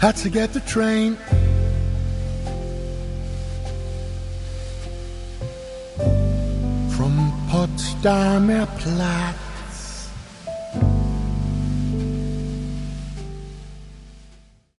Had to get the train from Potsdamer Platz.